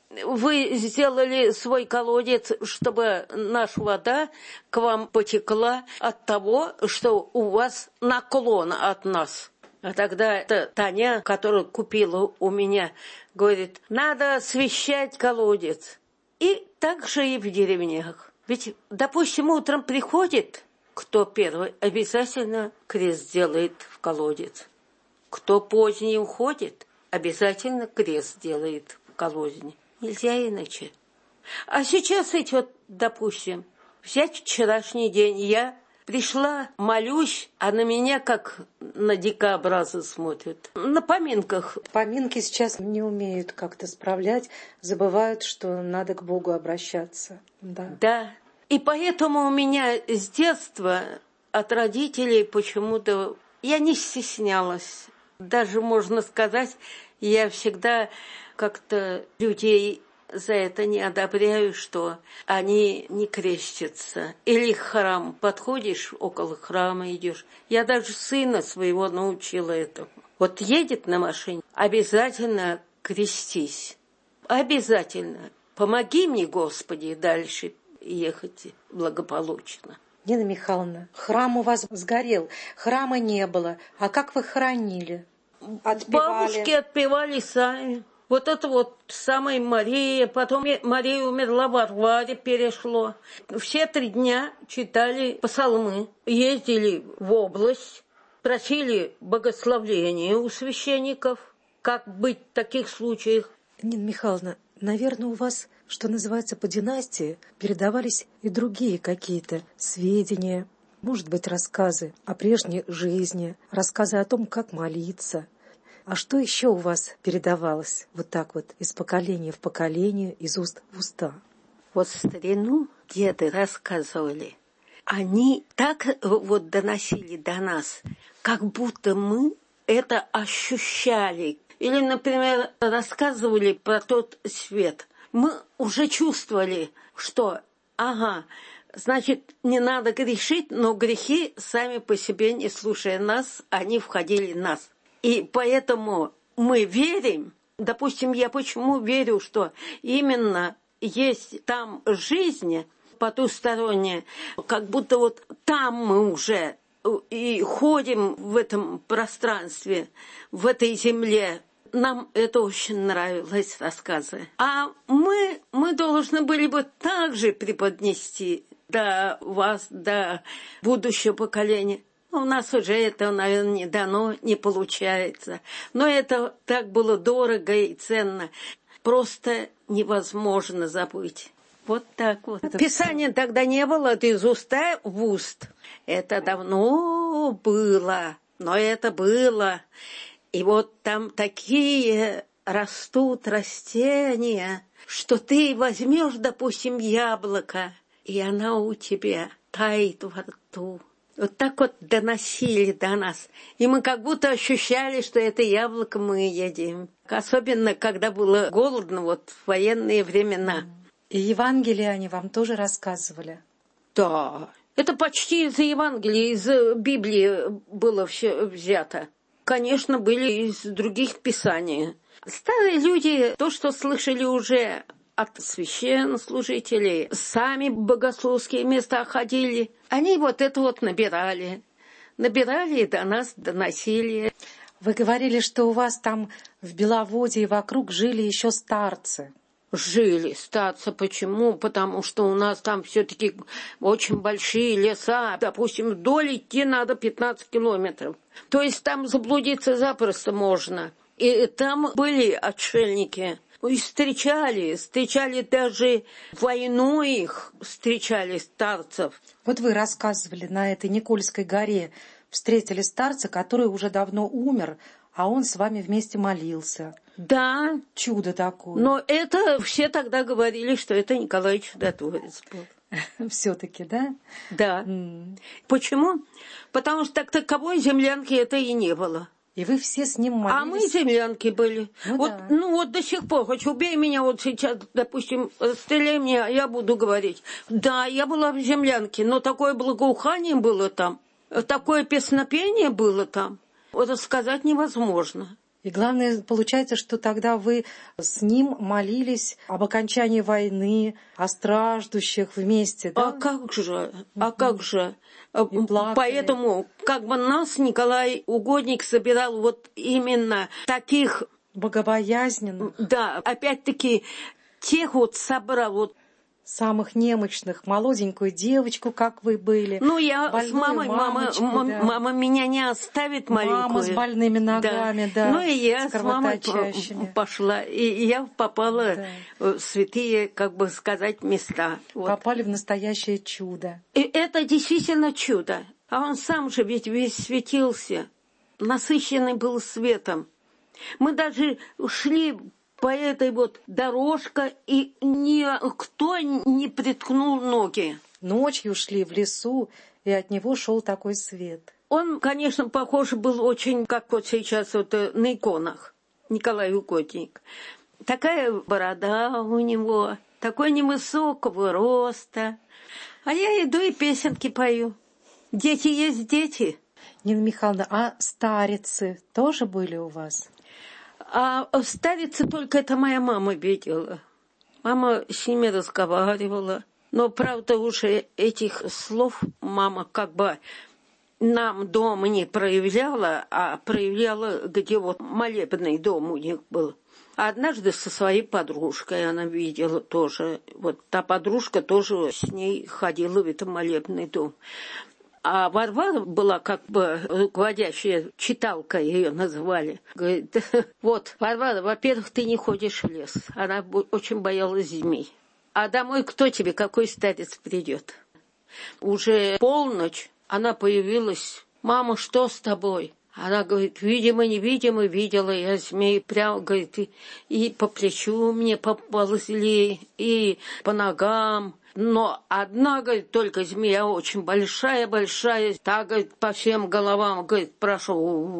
вы сделали свой колодец, чтобы наша вода к вам потекла от того, что у вас наклон от нас. А тогда эта Таня, которая купила у меня, говорит, надо освещать колодец. И так же и в деревнях. Ведь, допустим, утром приходит, кто первый, обязательно крест делает в колодец. Кто поздний уходит, обязательно крест делает в колодец. Нельзя иначе. А сейчас ведь вот, допустим, взять вчерашний день, я пришла, молюсь, а на меня как на дикообраза смотрят. На поминках. Поминки сейчас не умеют как-то справлять, забывают, что надо к Богу обращаться. Да. Да. И поэтому у меня с детства от родителей почему-то я не стеснялась. Даже, можно сказать, я всегда как-то людей за это не одобряю, что они не крестятся. Или храм, подходишь, около храма идешь. Я даже сына своего научила этому. Вот едет на машине, обязательно крестись. Обязательно. Помоги мне, Господи, дальше ехать благополучно. Нина Михайловна, храм у вас сгорел, храма не было. А как вы хоронили? Отпевали? Бабушки отпевали сами. Вот это вот самая Мария, потом Мария умерла, Варваре перешло. Все три дня читали псалмы, ездили в область, просили богословления у священников, как быть в таких случаях. Нина Михайловна, наверное, у вас, что называется, по династии передавались и другие какие-то сведения, может быть, рассказы о прежней жизни, рассказы о том, как молиться. А что еще у вас передавалось вот так вот из поколения в поколение, из уст в уста? Вот в старину деды рассказывали. Они так вот доносили до нас, как будто мы это ощущали. Или, например, рассказывали про тот свет. Мы уже чувствовали, что, ага, значит, не надо грешить, но грехи сами по себе, не слушая нас, они входили в нас. И поэтому мы верим, допустим, я почему верю, что именно есть там жизнь потусторонняя, как будто вот там мы уже и ходим в этом пространстве, в этой земле. Нам это очень нравилось, рассказы. А мы, мы должны были бы также преподнести до вас, до будущего поколения. У нас уже это, наверное, не дано, не получается. Но это так было дорого и ценно. Просто невозможно забыть. Вот так вот. Это Писания все. Тогда не было, это из уста в уст. Это давно было, но это было. И вот там такие растут растения, что ты возьмешь, допустим, яблоко, и она у тебя тает во рту. Вот так вот доносили до нас. И мы как будто ощущали, что это яблоко мы едим. Особенно, когда было голодно, вот в военные времена. И Евангелие они вам тоже рассказывали? Да. Это почти из Евангелия, из Библии было все взято. Конечно, были из других писаний. Старые люди, то, что слышали уже от священнослужителей, сами в богословские места ходили, они вот это вот набирали. Набирали и до нас доносили. Вы говорили, что у вас там в Беловодье и вокруг жили еще старцы. Жили старцы. Почему? Потому что у нас там все-таки очень большие леса. Допустим, вдоль идти надо пятнадцать километров. То есть там заблудиться запросто можно. И там были отшельники. И встречали, встречали даже войну их, встречали старцев. Вот вы рассказывали, на этой Никольской горе встретили старца, который уже давно умер, а он с вами вместе молился. Да. Чудо такое. Но это все тогда говорили, что это Николай Чудотворец был. Все-таки, да? Да. Mm. Почему? Потому что так таковой землянки это и не было. И вы все с ним молились? А мы землянки были. Ну, вот, да. ну вот до сих пор, хоть убей меня вот сейчас, допустим, стреляй меня, я буду говорить. Да, я была в землянке, но такое благоухание было там, такое песнопение было там. Вот сказать невозможно. И главное, получается, что тогда вы с ним молились об окончании войны, о страждущих вместе, да? А как же, а как же. Поэтому как бы нас Николай Угодник собирал вот именно таких... Богобоязненных. Да, опять-таки тех вот собрал вот. Самых немощных, молоденькую девочку, как вы были. Ну, я с мамой, мама, да. мама меня не оставит маленькую. Мама с больными ногами, да. да. Ну, и я с, с мамой пошла, и я попала да. в святые, как бы сказать, места. Вот. Попали в настоящее чудо. И это действительно чудо. А он сам же ведь весь светился, насыщенный был светом. Мы даже шли по этой вот дорожке, и никто не приткнул ноги. Ночью шли в лесу, и от него шел такой свет. Он, конечно, похож был очень, как вот сейчас вот на иконах, Николай Угодник. такая борода у него, такой невысокого роста. А я иду и песенки пою. Дети есть дети. Нина Михайловна, а старицы тоже были у вас? А старицы только это моя мама видела. Мама с ними разговаривала. Но, правда, уже этих слов мама как бы нам дома не проявляла, а проявляла, где вот молебный дом у них был. А однажды со своей подружкой она видела тоже. Вот та подружка тоже с ней ходила в этот молебный дом. А Варвара была как бы руководящая читалка, ее называли. Говорит, вот, Варвара, во-первых, ты не ходишь в лес. Она очень боялась змей. А домой кто тебе, какой старец придет? Уже полночь она появилась. Мама, что с тобой? Она говорит, видимо, невидимо видела я змей. Прямо, говорит, и, и по плечу мне поползли, и по ногам. Но одна, говорит, только змея очень большая-большая, та, говорит, по всем головам, говорит, прошел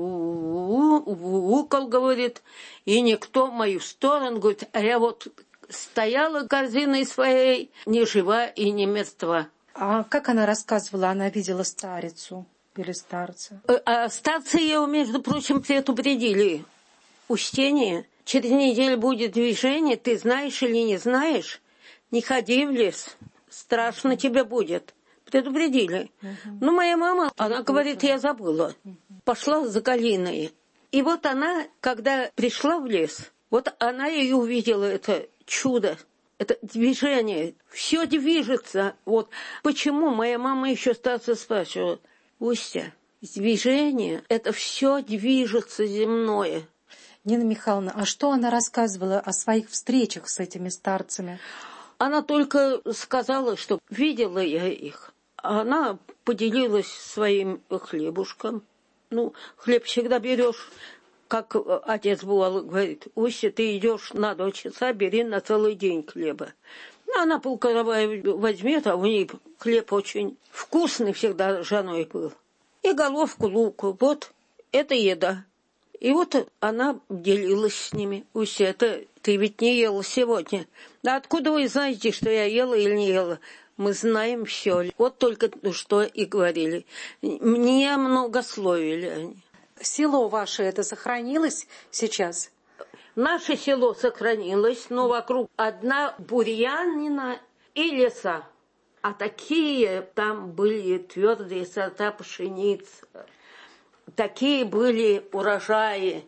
укол, говорит, и никто в мою сторону, говорит, а я вот стояла корзиной своей, ни жива и ни мертва. А как она рассказывала, она видела старицу или старца? А старца ее, между прочим, предупредили. Устение, через неделю будет движение, ты знаешь или не знаешь, не ходи в лес, страшно тебе будет. Предупредили. Uh-huh. Ну, моя мама, она говорит, я забыла. Uh-huh. Пошла за Галиной. И вот она, когда пришла в лес, вот она и увидела это чудо, это движение. Все движется. Вот почему моя мама еще старца спрашивала, Устя, движение, это все движется земное. Нина Михайловна, а что она рассказывала о своих встречах с этими старцами? Она только сказала, что видела я их. Она поделилась своим хлебушком. Ну, хлеб всегда берешь, как отец бывал, говорит, Устья, ты идешь на два часа, бери на целый день хлеба. Она полкоровая возьмет, а у нее хлеб очень вкусный всегда женой был. И головку луку, вот, это еда. И вот она делилась с ними. Устья, это ты ведь не ела сегодня. Да откуда вы знаете, что я ела или не ела? Мы знаем все. Вот только что и говорили. Мне многословили они. Село ваше это сохранилось сейчас? Наше село сохранилось, но вокруг одна бурьянина и леса. А такие там были твердые сорта пшеницы. Такие были урожаи.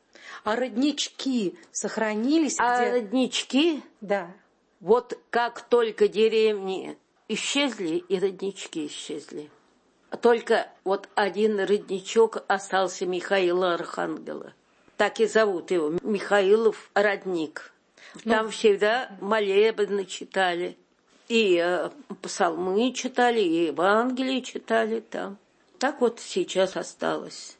А роднички сохранились? А где? роднички? Да. Вот как только деревни исчезли, и роднички исчезли. Только вот один родничок остался Михаила Архангела. Так и зовут его, Михаилов родник. Там ну, всегда молебны читали. И э, псалмы читали, и Евангелие читали там. Так вот сейчас осталось.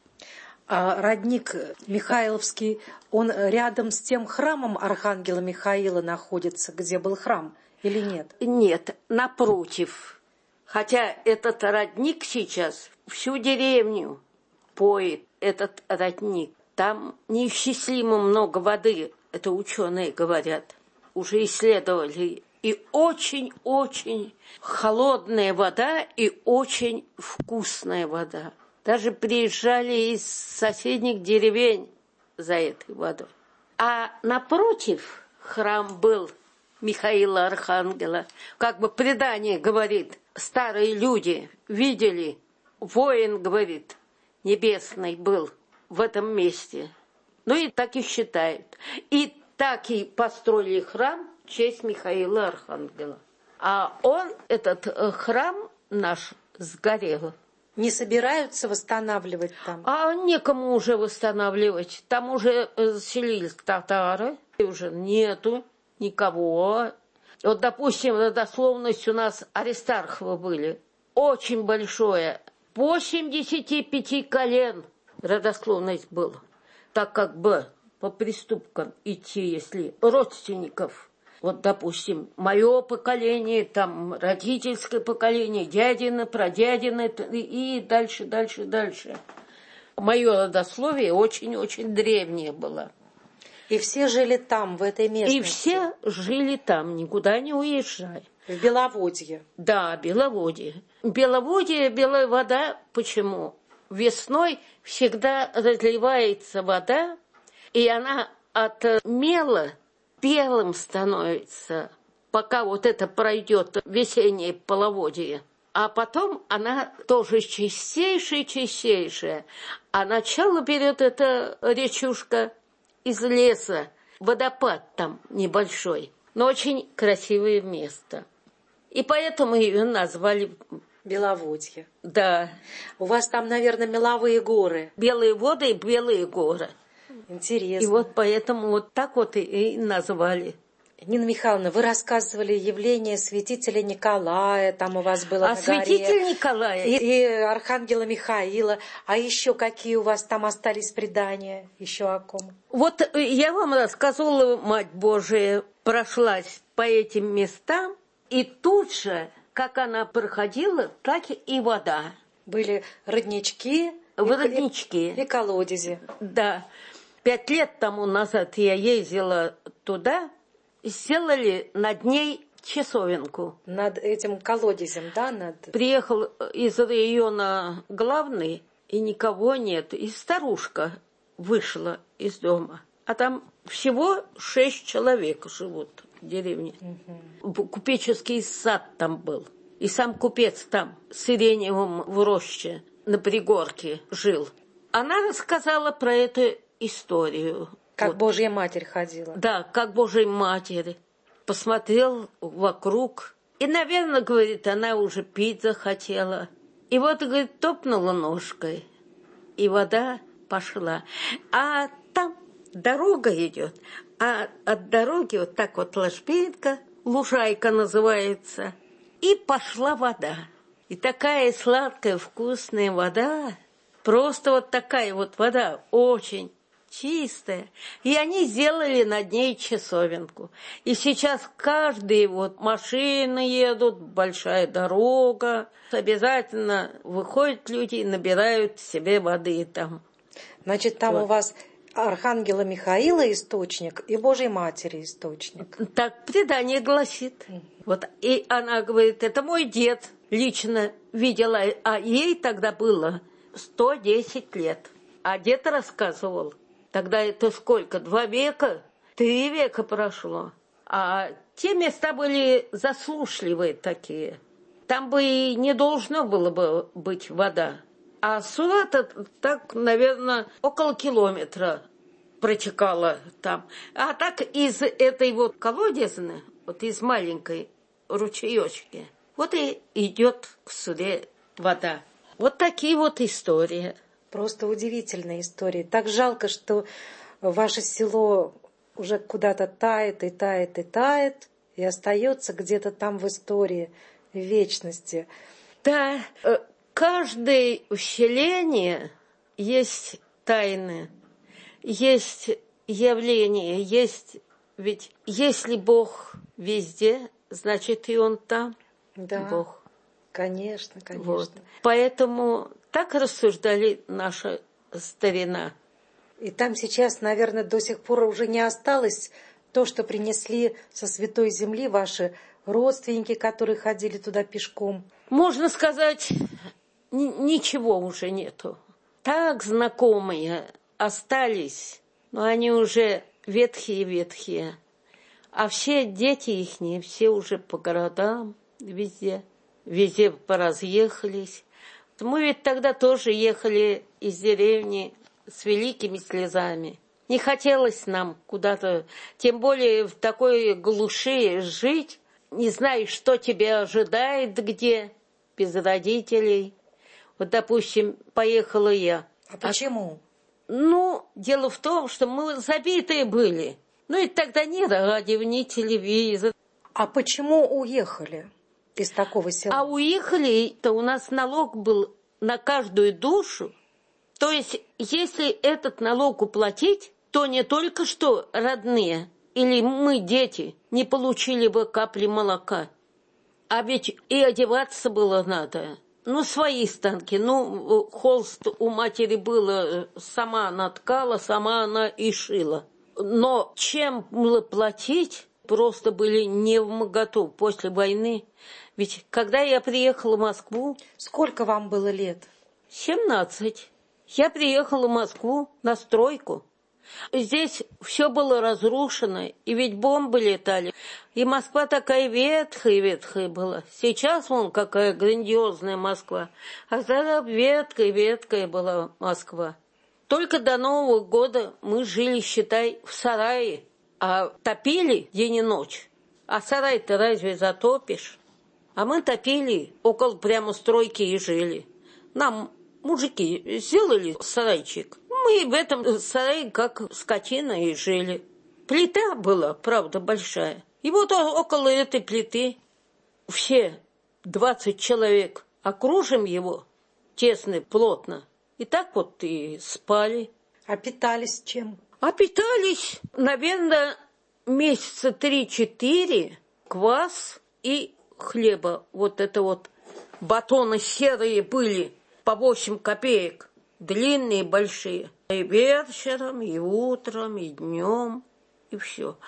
А родник Михайловский, он рядом с тем храмом Архангела Михаила находится, где был храм, или нет? Нет, напротив. Хотя этот родник сейчас всю деревню поет, этот родник. Там неисчислимо много воды, это ученые говорят, уже исследовали. И очень-очень холодная вода и очень вкусная вода. Даже приезжали из соседних деревень за этой водой. А напротив храм был Михаила Архангела. Как бы предание говорит, старые люди видели, воин, говорит, небесный был в этом месте. Ну и так и считают. И так и построили храм в честь Михаила Архангела. А он, этот храм наш, сгорел. Не собираются восстанавливать там? А некому уже восстанавливать. Там уже заселились татары, и уже нету никого. Вот, допустим, родословность у нас Аристархова были. Очень большое. восемьдесят пять колен родословность была. Так как бы по преступкам идти, если родственников. Вот, допустим, мое поколение, там, родительское поколение, дядина, прадядина, и дальше, дальше, дальше. Мое родословие очень-очень древнее было. И все жили там, в этой местности? И все жили там, никуда не уезжая. В Беловодье? Да, Беловодье. Беловодье, белая вода. Почему? Весной всегда разливается вода, и она от мела белым становится, пока вот это пройдет весеннее половодье. А потом она тоже чистейшая-чистейшая. А начало берет эта речушка из леса. Водопад там небольшой, но очень красивое место. И поэтому ее назвали Беловодье. Да. У вас там, наверное, меловые горы. Белые воды и белые горы. Интересно. И вот поэтому вот так вот и, и назвали. Нина Михайловна, вы рассказывали явление святителя Николая, там у вас было а на святитель горе. Николая. И, и архангела Михаила. А еще какие у вас там остались предания? Еще о ком? Вот я вам рассказывала, Мать Божия прошлась по этим местам, и тут же, как она проходила, так и вода. Были роднички. В роднички. И, и колодези. Да. Пять лет тому назад я ездила туда, сделали над ней часовенку. Над этим колодезем, да? Над... Приехал из района главный, и никого нет. И старушка вышла из дома. А там всего шесть человек живут в деревне. Угу. Купеческий сад там был. И сам купец там с Иреневым в роще на пригорке жил. Она рассказала про эту историю. Как вот. Божья Матерь ходила. Да, как Божья Матерь. Посмотрел вокруг. И, наверное, говорит, она уже пить захотела. И вот, говорит, топнула ножкой. И вода пошла. А там дорога идет. А от дороги вот так вот ложбинка, лужайка называется. И пошла вода. И такая сладкая, вкусная вода. Просто вот такая вот вода. Очень чистая. И они сделали над ней часовенку. И сейчас каждые вот машины едут, большая дорога. Обязательно выходят люди и набирают себе воды там. Значит, там вот. У вас архангела Михаила источник и Божьей Матери источник. Так предание гласит. Mm. Вот. И она говорит, это мой дед лично видела, а ей тогда было сто десять лет. А дед рассказывал, тогда это сколько? Два века? Три века прошло. А те места были засушливые такие. Там бы и не должно было бы быть вода. А Сулата так, наверное, около километра протекала там. А так из этой вот колодезны, вот из маленькой ручеечки, вот и идет к суде вода. Вот такие вот истории. Просто удивительная история. Так жалко, что ваше село уже куда-то тает и тает и тает, и остается где-то там в истории, в вечности. Да, каждое вселение есть тайны, есть явления, есть... Ведь если Бог везде, значит и Он там. Да, Бог. Конечно, конечно. Вот. Поэтому так рассуждали наша старина. И там сейчас, наверное, до сих пор уже не осталось то, что принесли со Святой Земли ваши родственники, которые ходили туда пешком. Можно сказать, ничего уже нету. Так знакомые остались, но они уже ветхие-ветхие. А все дети ихние, все уже по городам, везде. Везде поразъехались. Мы ведь тогда тоже ехали из деревни с великими слезами. Не хотелось нам куда-то, тем более в такой глуши жить, не знаешь, что тебя ожидает где, без родителей. Вот, допустим, поехала я. А почему? А, ну, дело в том, что мы забитые были. Ну и тогда ни радио, ни телевизор. А почему уехали из такого села? А уехали-то у нас налог был на каждую душу. То есть, если этот налог уплатить, то не только что родные или мы, дети, не получили бы капли молока. А ведь и одеваться было надо. Ну, свои станки. Ну, холст у матери было, сама она ткала, сама она и шила. Но чем было платить, просто были не вмоготу после войны. Ведь когда я приехала в Москву... Сколько вам было лет? семнадцать. Я приехала в Москву на стройку. Здесь все было разрушено, и ведь бомбы летали. И Москва такая ветхая-ветхая была. Сейчас вон какая грандиозная Москва. А тогда ветхая-ветхая была Москва. Только до Нового года мы жили, считай, в сарае. А топили день и ночь. А сарай-то разве затопишь? А мы топили около прямо стройки и жили. Нам мужики сделали сарайчик. Мы в этом сарае как скотина и жили. Плита была, правда, большая. И вот около этой плиты все двадцать человек окружим его тесно, плотно. И так вот и спали. А питались чем? А питались, наверное, месяца три-четыре квас и хлеба. Вот это вот батоны серые были по восемь копеек. Длинные, большие. И вечером, и утром, и днем, и все.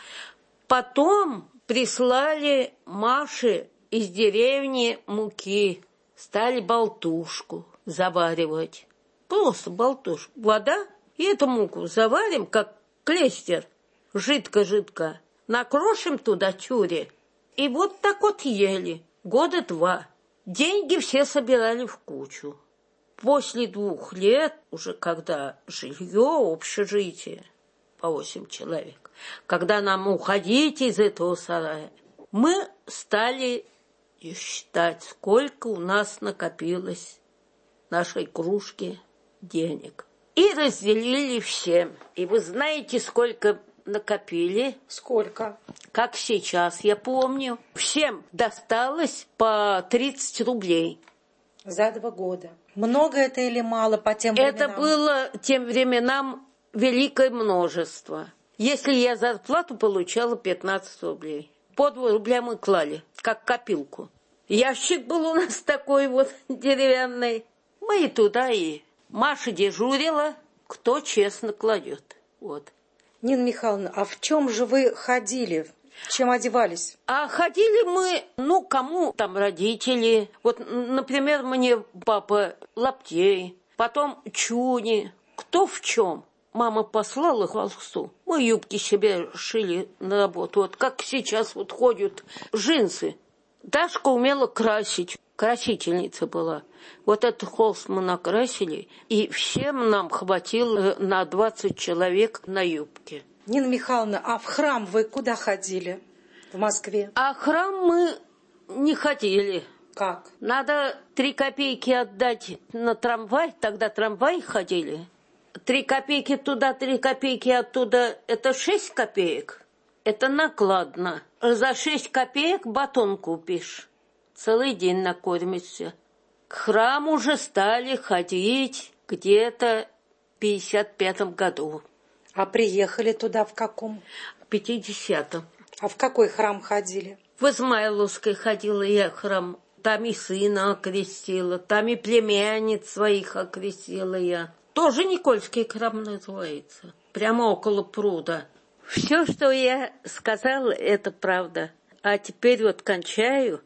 Потом прислали Маше из деревни муки. Стали болтушку заваривать. Просто болтушку. Вода, и эту муку заварим, как клейстер. Жидко-жидко. Накрошим туда тюре. И вот так вот ели. Года два. Деньги все собирали в кучу. После двух лет, уже когда жилье, общежитие, по восемь человек, когда нам уходить из этого сарая, мы стали считать, сколько у нас накопилось в нашей кружке денег. И разделили всем. И вы знаете, сколько накопили? Сколько? Как сейчас, я помню. Всем досталось по тридцать рублей. За два года. Много это или мало по тем временам? Это было тем временам великое множество. Если я зарплату получала пятнадцать рублей, по два рубля мы клали, как копилку. Ящик был у нас такой вот деревянный. Мы и туда, и Маша дежурила, кто честно кладет. Вот. Нина Михайловна, а в чем же вы ходили? Чем одевались? А ходили мы, ну, кому там родители. Вот, например, мне папа лаптей, потом чуни. Кто в чем? Мама послала холсту. Мы юбки себе шили на работу. Вот как сейчас вот ходят джинсы. Дашка умела красить. Красительница была. Вот этот холст мы накрасили. И всем нам хватило на двадцать человек на юбке. Нина Михайловна, а в храм вы куда ходили в Москве? А в храм мы не ходили. Как? Надо три копейки отдать на трамвай, тогда трамвай ходили. Три копейки туда, три копейки оттуда, это шесть копеек. Это накладно. За шесть копеек батон купишь. Целый день накормишься. К храму уже стали ходить где-то в пятьдесят пятом году. А приехали туда в каком? В пятидесятом. А в какой храм ходили? В Измайловской ходила я в храм. Там и сына окрестила, там и племянниц своих окрестила я. Тоже Никольский храм называется. Прямо около пруда. Все, что я сказала, это правда. А теперь вот кончаю.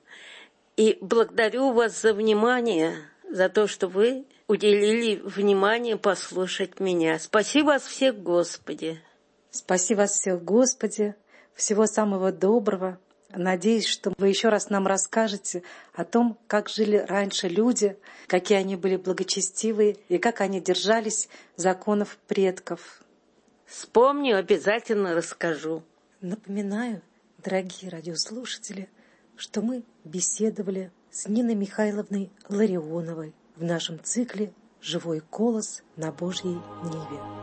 И благодарю вас за внимание, за то, что вы уделили внимание послушать меня. Спаси вас всех, Господи. Спаси вас всех, Господи. Всего самого доброго. Надеюсь, что вы еще раз нам расскажете о том, как жили раньше люди, какие они были благочестивые и как они держались законов предков. Вспомню, обязательно расскажу. Напоминаю, дорогие радиослушатели, что мы беседовали с Ниной Михайловной Ларионовой в нашем цикле «Живой колос на Божьей Ниве».